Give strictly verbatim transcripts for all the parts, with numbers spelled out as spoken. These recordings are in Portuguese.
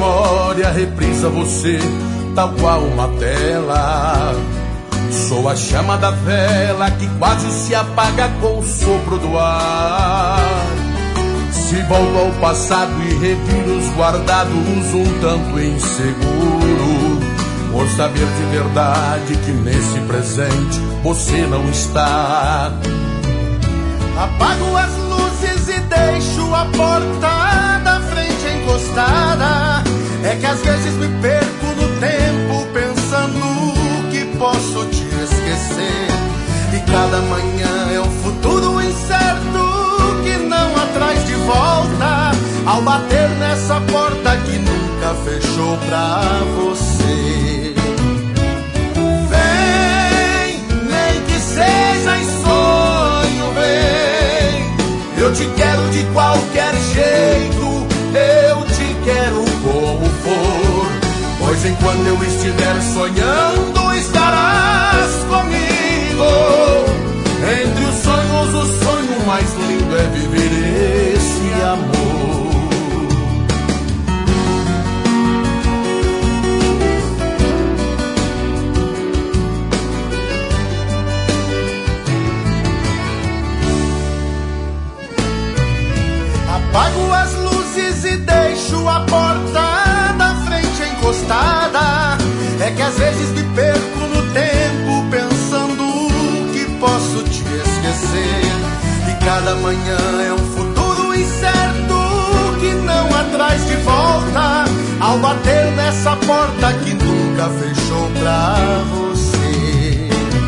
memória reprisa você, tal qual uma tela. Sou a chama da vela que quase se apaga com o sopro do ar. Se volto ao passado e reviro os guardados um tanto inseguro, por saber de verdade que nesse presente você não está. Apago as luzes e deixo a porta da frente encostada. É que às vezes me perco no tempo pensando que posso te esquecer. E cada manhã é um futuro incerto que não atrás de volta, ao bater nessa porta que nunca fechou pra você. Vem, nem que seja em sonho, vem. Eu te quero de qualquer jeito, eu te quero como for. Pois enquanto eu estiver sonhando, estarás comigo. Entre os sonhos, o sonho mais lindo é viver esse amor. Apago as luzes e deixo a porta da frente encostada. É que às vezes me perco no tempo pensando que posso te esquecer. E cada manhã é um futuro incerto que não atrás de volta, ao bater nessa porta que nunca fechou pra você.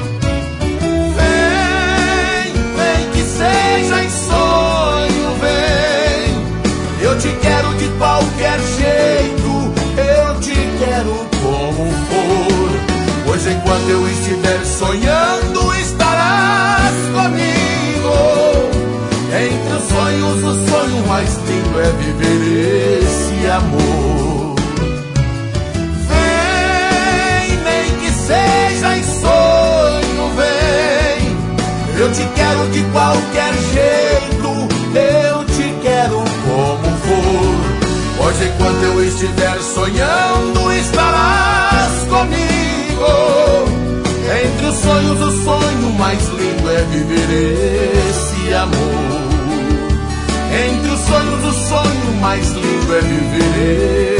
Vem, vem que seja em sonho, vem. Eu te quero de qualquer jeito, eu te quero como for. Pois enquanto eu estiver sonhando, estarás comigo. Entre os sonhos, o sonho mais lindo é viver esse amor. Vem, nem que seja em sonho, vem. Eu te quero de qualquer jeito, eu te quero como for. Pois enquanto eu estiver sonhando, estarás comigo. Entre os sonhos, o sonho mais lindo é viver esse amor. Entre os sonhos, o sonho mais lindo é viver